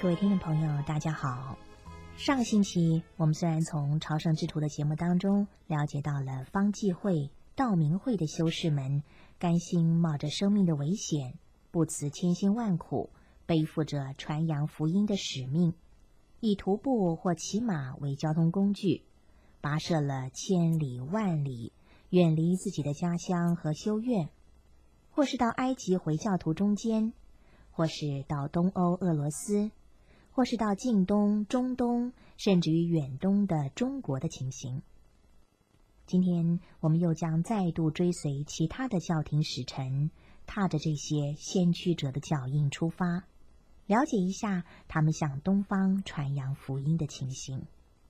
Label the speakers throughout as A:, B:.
A: 各位听众朋友大家好，上个星期我们虽然从朝圣之途的节目当中了解到了方济会、道明会的修士们甘心冒着生命的危险，不辞千辛万苦，背负着传扬福音的使命，以徒步或骑马为交通工具，跋涉了千里万里，远离自己的家乡和修院，或是到埃及回教徒中间，或是到东欧俄罗斯，或是到近东、中东，甚至于远东的中国的情形。今天我们又将再度追随其他的教廷使臣，踏着这些先驱者的脚印出发，了解一下他们向东方传扬福音的情形。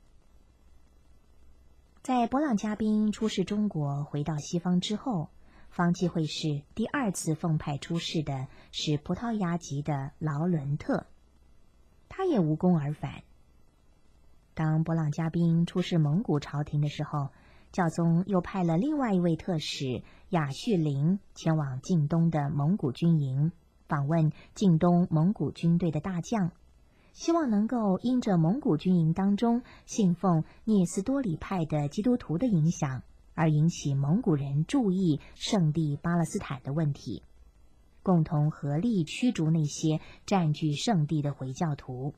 A: 在勃朗嘉宾出使中国回到西方之后，方济会士第二次奉派出使的是葡萄牙籍的劳伦特，他也无功而返。当勃朗嘉宾出使蒙古朝廷的时候，教宗又派了另外一位特使亚绪林前往近东的蒙古军营，访问近东蒙古军队的大将，希望能够因着蒙古军营当中信奉聂斯多里派的基督徒的影响，而引起蒙古人注意圣地巴勒斯坦的问题，共同合力驱逐那些占据圣地的回教徒。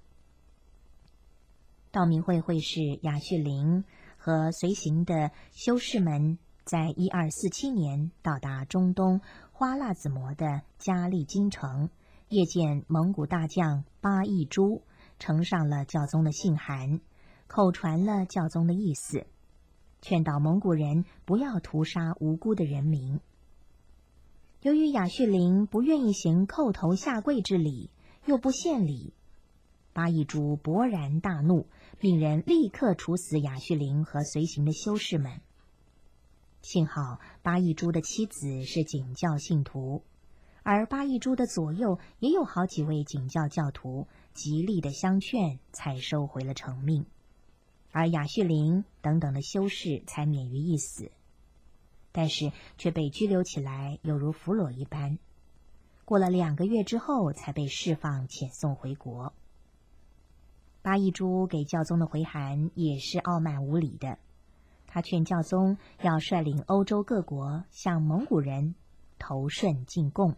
A: 道明会会士亚绪林和随行的修士们在1247年到达中东花剌子模的加利金城，夜见蒙古大将巴益珠，呈上了教宗的信函，口传了教宗的意思，劝导蒙古人不要屠杀无辜的人民。由于亚绪林不愿意行叩头下跪之礼，又不献礼，巴益珠勃然大怒，命人立刻处死亚绪林和随行的修士们。幸好巴益珠的妻子是景教信徒，而巴益珠的左右也有好几位景教教徒，极力的相劝，才收回了成命，而亚绪林等等的修士才免于一死，但是却被拘留起来，犹如俘虏一般。过了2个月之后，才被释放遣送回国。巴益珠给教宗的回函也是傲慢无礼的，他劝教宗要率领欧洲各国向蒙古人投顺进贡。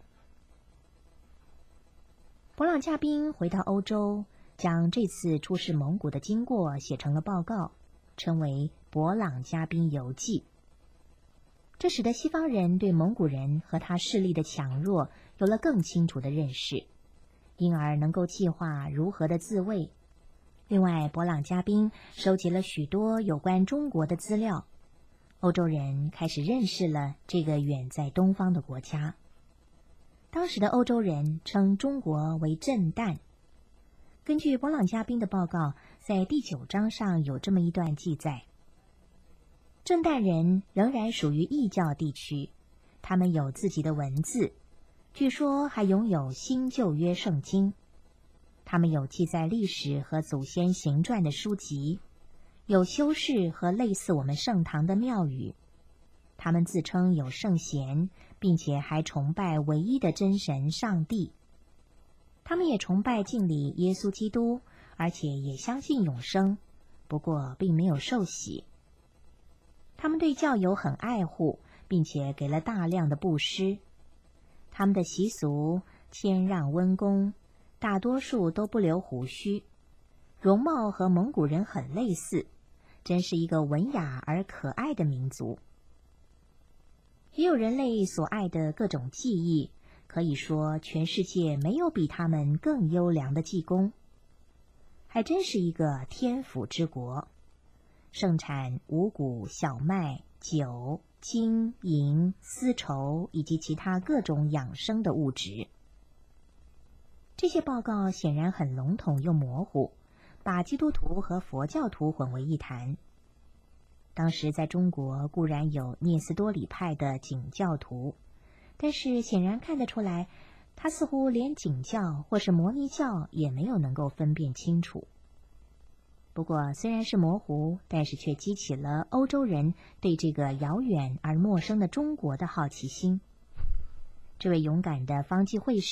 A: 勃朗嘉宾回到欧洲，将这次出使蒙古的经过写成了报告，称为《勃朗嘉宾游记》。这使得西方人对蒙古人和他势力的强弱有了更清楚的认识，因而能够计划如何的自卫。另外，勃朗嘉宾收集了许多有关中国的资料，欧洲人开始认识了这个远在东方的国家。当时的欧洲人称中国为震旦。根据勃朗嘉宾的报告，在第9章上有这么一段记载：震旦人仍然属于异教地区，他们有自己的文字，据说还拥有新旧约圣经。他们有记载历史和祖先行传的书籍，有修士和类似我们圣堂的庙宇。他们自称有圣贤，并且还崇拜唯一的真神上帝。他们也崇拜敬礼耶稣基督，而且也相信永生，不过并没有受洗。他们对教友很爱护，并且给了大量的布施。他们的习俗谦让温恭，大多数都不留胡须，容貌和蒙古人很类似，真是一个文雅而可爱的民族。也有人类所爱的各种技艺，可以说全世界没有比他们更优良的技工，还真是一个天府之国，盛产五谷、小麦、酒、金银、丝绸以及其他各种养生的物质。这些报告显然很笼统又模糊，把基督徒和佛教徒混为一谈。当时在中国固然有聂斯多里派的景教徒，但是显然看得出来，他似乎连景教或是摩尼教也没有能够分辨清楚。不过虽然是模糊，但是却激起了欧洲人对这个遥远而陌生的中国的好奇心。这位勇敢的方济会士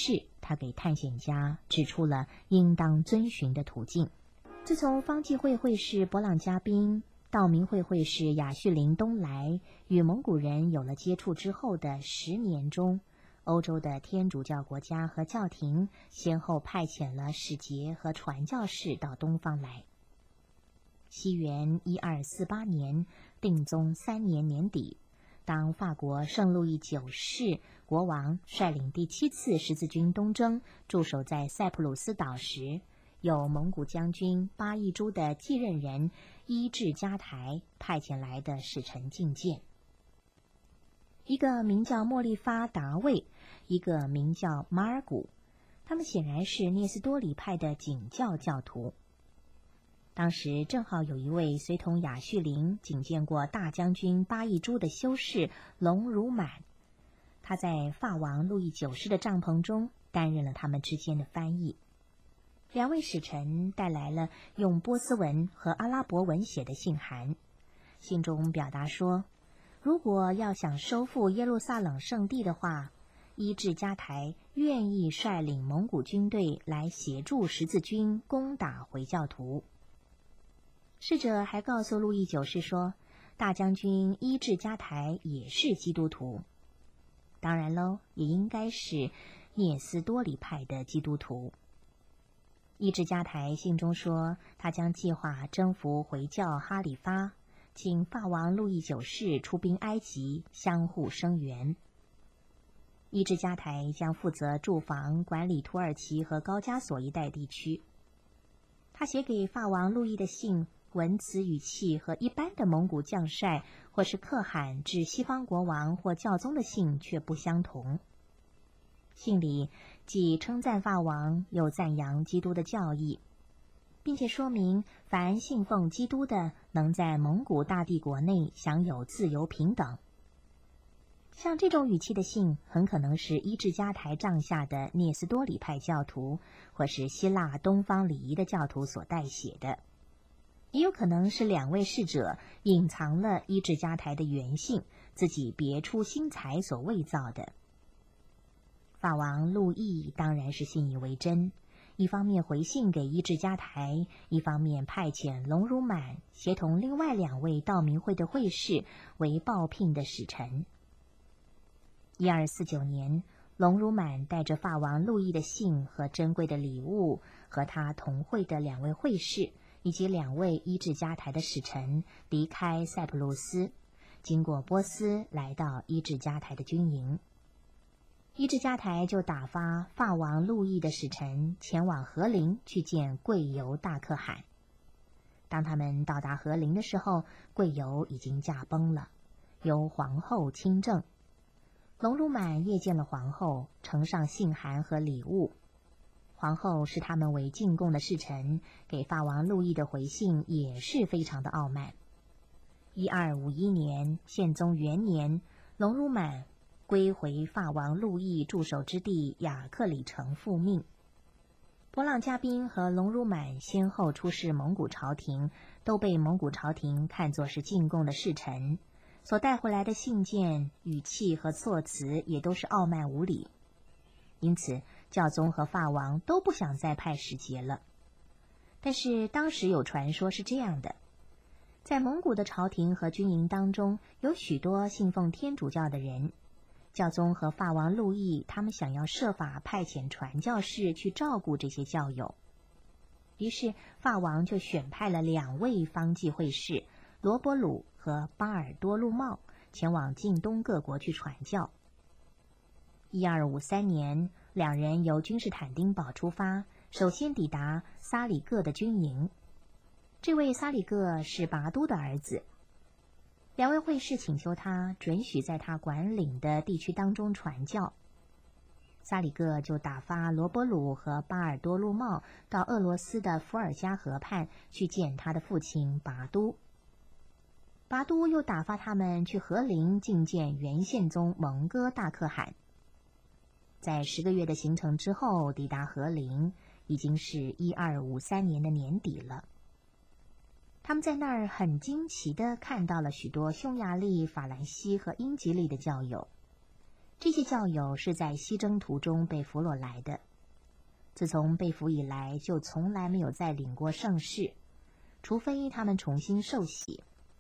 A: 他给探险家指出了应当遵循的途径。自从方济会会士勃朗嘉宾、道明会会士亚绪林东来与蒙古人有了接触之后的10年中，欧洲的天主教国家和教廷先后派遣了使节和传教士到东方来。西元1248年定宗3年年底，当法国圣路易9世国王率领第7次十字军东征驻守在塞浦路斯岛时，有蒙古将军巴亦珠的继任人伊稚加台派遣来的使臣觐见。一个名叫莫利发达卫，一个名叫马尔古，他们显然是聂斯多里派的景教教徒。当时正好有一位随同亚绪林觐见过大将军巴亦珠的修士隆如满，他在法王路易9世的帐篷中担任了他们之间的翻译。2位使臣带来了用波斯文和阿拉伯文写的信函，信中表达说，如果要想收复耶路撒冷圣地的话，伊稚加台愿意率领蒙古军队来协助十字军攻打回教徒。使者还告诉路易9世说，大将军伊稚加台也是基督徒，当然喽，也应该是聂斯多里派的基督徒。伊稚加台信中说，他将计划征服回教哈里发，请法王路易9世出兵埃及，相互声援。伊稚加台将负责驻防管理土耳其和高加索一带地区。他写给法王路易的信，文词语气和一般的蒙古将帅或是可汗致西方国王或教宗的信却不相同。信里既称赞法王，又赞扬基督的教义，并且说明凡信奉基督的能在蒙古大帝国内享有自由平等。像这种语气的信很可能是伊稚加台帐下的聂斯多里派教徒或是希腊东方礼仪的教徒所代写的，也有可能是2位侍者隐藏了伊稚加台的原信，自己别出心裁所伪造的。法王路易当然是信以为真，一方面回信给伊稚加台，一方面派遣隆如满协同另外2位道明会的会士为报聘的使臣。1249年，隆如满带着法王路易的信和珍贵的礼物，和他同会的2位会士以及2位伊稚加台的使臣离开塞浦路斯，经过波斯来到伊稚加台的军营。伊稚加台就打发法王路易的使臣前往和林去见贵由大可汗。当他们到达和林的时候，贵由已经驾崩了，由皇后亲政。隆如满谒见了皇后，呈上信函和礼物。皇后视他们为进贡的侍臣，给法王路易的回信也是非常的傲慢。1251年，宪宗元年，隆如满归回法王路易驻守之地雅克里城复命。勃朗嘉宾和隆如满先后出使蒙古朝廷，都被蒙古朝廷看作是进贡的侍臣，所带回来的信件语气和措辞也都是傲慢无礼，因此教宗和法王都不想再派使节了。但是当时有传说是这样的，在蒙古的朝廷和军营当中，有许多信奉天主教的人，教宗和法王路易他们想要设法派遣传教士去照顾这些教友，于是法王就选派了2位方济会士罗伯鲁和巴尔多禄茂前往近东各国去传教。1253年，2人由君士坦丁堡出发，首先抵达萨里各的军营。这位萨里各是拔都的儿子。2位会士请求他准许在他管领的地区当中传教。萨里各就打发罗伯鲁和巴尔多禄茂到俄罗斯的伏尔加河畔去见他的父亲拔都。拔都又打发他们去和林觐见元宪宗蒙哥大可汗。在10个月的行程之后，抵达和林，已经是1253年的年底了。他们在那儿很惊奇地看到了许多匈牙利、法兰西和英吉利的教友。这些教友是在西征途中被俘虏来的， 自从被俘以来，就从来没有再领过圣事，除非他们重新受洗。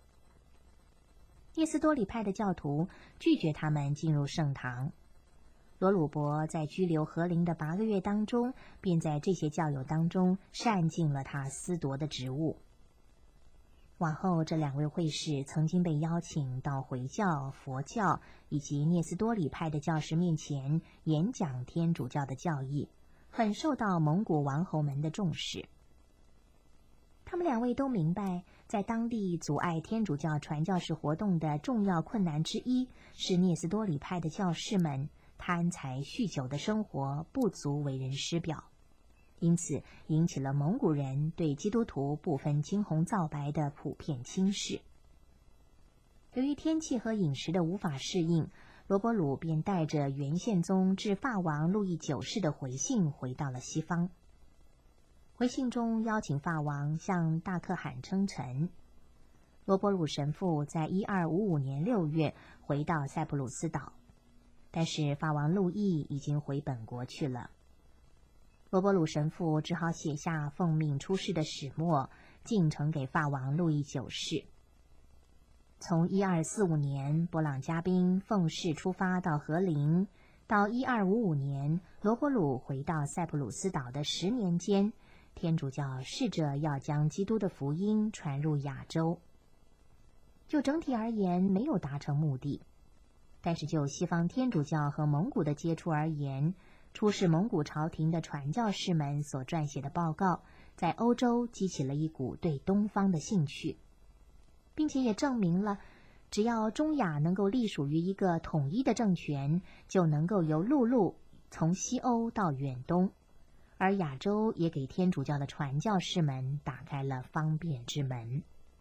A: 聂斯多里派的教徒拒绝他们进入圣堂。罗鲁伯在拘留何林的8个月当中，便在这些教友当中善尽了他司铎的职务。往后，这2位会士曾经被邀请到回教、佛教以及聂斯多里派的教士面前演讲天主教的教义，很受到蒙古王侯们的重视。他们2位都明白，在当地阻碍天主教传教士活动的重要困难之一，是聂斯多里派的教士们贪财酗酒的生活不足为人师表，因此引起了蒙古人对基督徒不分青红皂白的普遍轻视。由于天气和饮食的无法适应，罗伯鲁便带着元宪宗致法王路易9世的回信回到了西方。回信中邀请法王向大可汗称臣。罗伯鲁神父在1255年6月回到塞浦路斯岛，但是法王路易已经回本国去了。罗伯鲁神父只好写下奉命出使的始末，进呈给法王路易9世。从1245年勃朗嘉宾奉使出发到和林，到1255年罗伯鲁回到塞浦路斯岛的10年间，天主教试着要将基督的福音传入亚洲。就整体而言，没有达成目的。但是就西方天主教和蒙古的接触而言，出使蒙古朝廷的传教士们所撰写的报告，在欧洲激起了一股对东方的兴趣，并且也证明了，只要中亚能够隶属于一个统一的政权，就能够由陆路从西欧到远东，而亚洲也给天主教的传教士们打开了方便之门。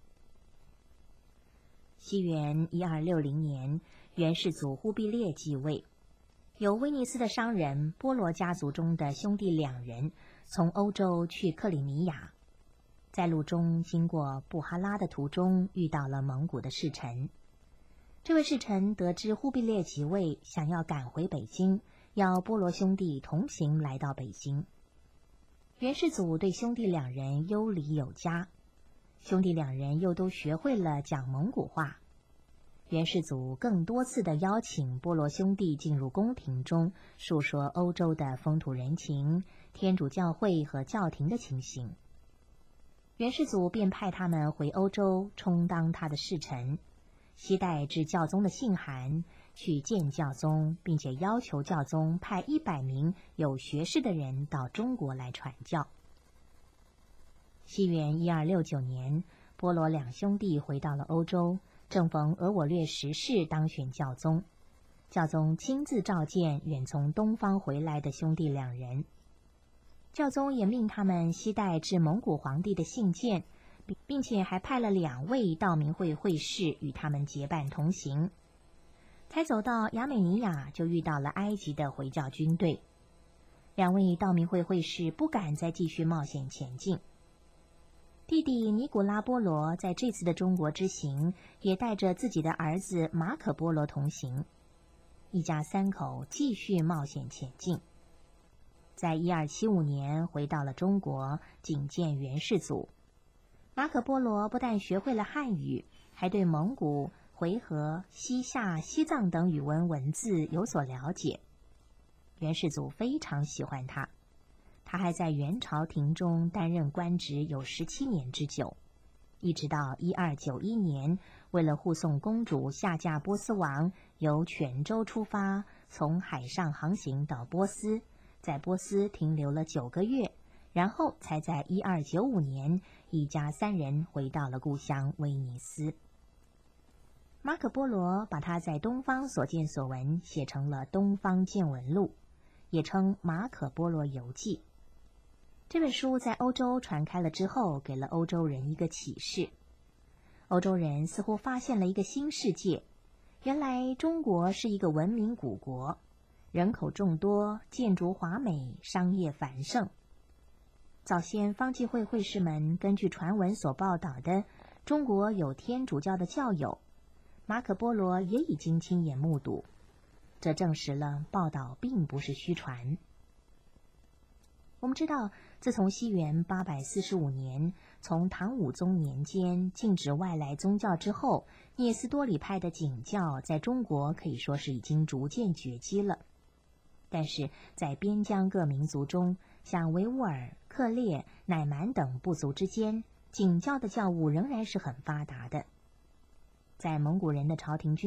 A: 西元1260年，元世祖忽必烈继位，由威尼斯的商人波罗家族中的兄弟2人从欧洲去克里米亚，在路中经过布哈拉的途中遇到了蒙古的使臣。这位使臣得知忽必烈即位，想要赶回北京，要波罗兄弟同行来到北京。元世祖对兄弟2人优礼有加，兄弟2人又都学会了讲蒙古话。元世祖更多次的邀请波罗兄弟进入宫廷中，述说欧洲的风土人情、天主教会和教廷的情形。元世祖便派他们回欧洲充当他的侍臣，携带致教宗的信函去见教宗，并且要求教宗派100名有学识的人到中国来传教。西元1269年，波罗2兄弟回到了欧洲，正逢额我略10世当选教宗，教宗亲自召见远从东方回来的兄弟2人。教宗也命他们携带致蒙古皇帝的信件，并且还派了2位道明会会士与他们结伴同行。才走到亚美尼亚，就遇到了埃及的回教军队。2位道明会会士不敢再继续冒险前进。弟弟尼古拉波罗在这次的中国之行，也带着自己的儿子马可波罗同行，一家3口继续冒险前进。在1275年回到了中国，觐见元世祖。马可波罗不但学会了汉语，还对蒙古、回纥、西夏、西藏等语文文字有所了解。元世祖非常喜欢他，他还在元朝廷中担任官职有17年之久，一直到1291年，为了护送公主下嫁波斯王，由泉州出发，从海上航行到波斯，在波斯停留了9个月，然后才在1295年，一家3人回到了故乡威尼斯。马可波罗把他在东方所见所闻写成了《东方见闻录》，也称《马可波罗游记》。这本书在欧洲传开了之后，给了欧洲人一个启示。欧洲人似乎发现了一个新世界，原来中国是一个文明古国，人口众多，建筑华美，商业繁盛。早先方济会会士们根据传闻所报道的，中国有天主教的教友，马可波罗也已经亲眼目睹，这证实了报道并不是虚传。 我们知道，自从西元845年从唐武宗年间禁止外来宗教之后，聂斯多里派的景教在中国可以说是已经逐渐绝迹了。但是在边疆各民族中，像维吾尔、克烈、乃蛮等部族之间，景教的教务仍然是很发达的。在蒙古人的朝廷军